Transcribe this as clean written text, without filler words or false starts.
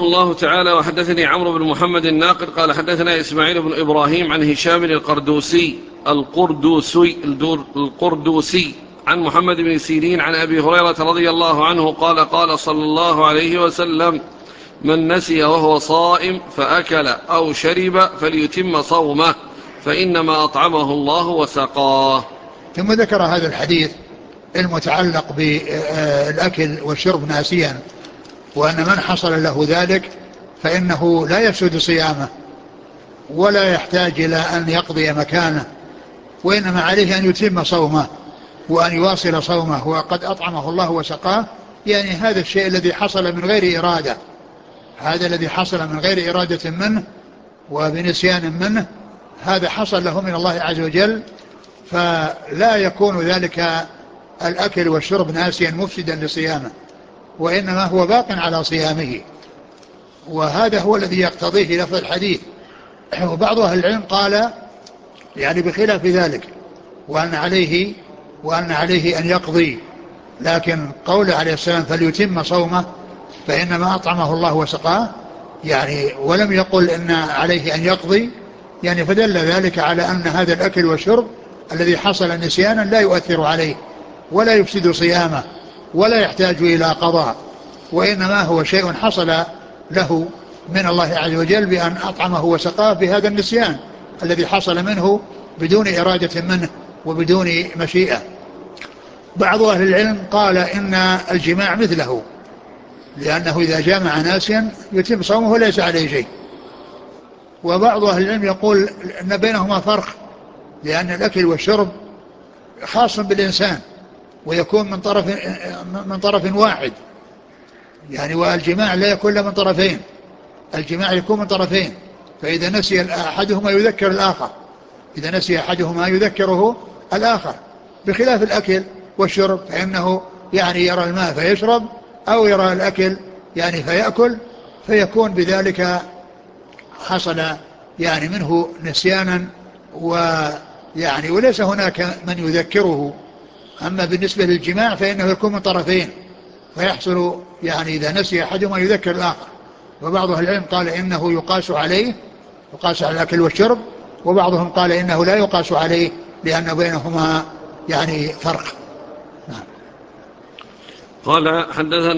الله تعالى: وحدثني عمرو بن محمد الناقد قال حدثنا إسماعيل بن إبراهيم عن هشام القردوسي عن محمد بن سيرين عن أبي هريرة رضي الله عنه قال: قال صلى الله عليه وسلم: من نسي وهو صائم فأكل أو شرب فليتم صومه فإنما أطعمه الله وسقاه. ثم ذكر هذا الحديث المتعلق بالأكل والشرب ناسيا، وأن من حصل له ذلك فإنه لا يفسد صيامه ولا يحتاج إلى أن يقضي مكانه، وإنما عليه أن يتم صومه وأن يواصل صومه، وقد أطعمه الله وسقاه. يعني هذا الشيء الذي حصل من غير إرادة، هذا الذي حصل من غير إرادة منه وبنسيان منه، هذا حصل له من الله عز وجل، فلا يكون ذلك الأكل والشرب ناسيا مفسدا لصيامه، وإنما هو باق على صيامه. وهذا هو الذي يقتضيه لفظ الحديث. وبعض أهل العلم قال يعني بخلاف ذلك، وأن عليه أن يقضي، لكن قوله عليه السلام فليتم صومه فإنما أطعمه الله وسقاه، يعني ولم يقل إن عليه أن يقضي، يعني فدل ذلك على أن هذا الأكل والشرب الذي حصل نسيانا لا يؤثر عليه ولا يفسد صيامه ولا يحتاج إلى قضاء، وإنما هو شيء حصل له من الله عز وجل بأن أطعمه وسقاه بهذا النسيان الذي حصل منه بدون إرادة منه وبدون مشيئة. بعض أهل العلم قال إن الجماع مثله، لأنه إذا جامع ناسيا يتم صومه وليس عليه شيء. وبعض أهل العلم يقول أن بينهما فرق، لأن الأكل والشرب خاص بالإنسان ويكون من طرف واحد، يعني والجماع لا يكون له من طرفين، الجماع يكون من طرفين، فإذا نسي أحدهما يذكر الآخر، إذا نسي أحدهما يذكره الآخر، بخلاف الأكل والشرب فإنه يعني يرى الماء فيشرب أو يرى الأكل يعني فيأكل، فيكون بذلك حصل يعني منه نسيانا ويعني وليس هناك من يذكره. أما بالنسبة للجماع فإنه يكون من طرفين، فيحصل يعني إذا نسي أحدهما يذكر الآخر. وبعض أهل العلم قال إنه يقاس على الأكل والشرب، وبعضهم قال إنه لا يقاس عليه لأن بينهما يعني فرق. قال حدثنا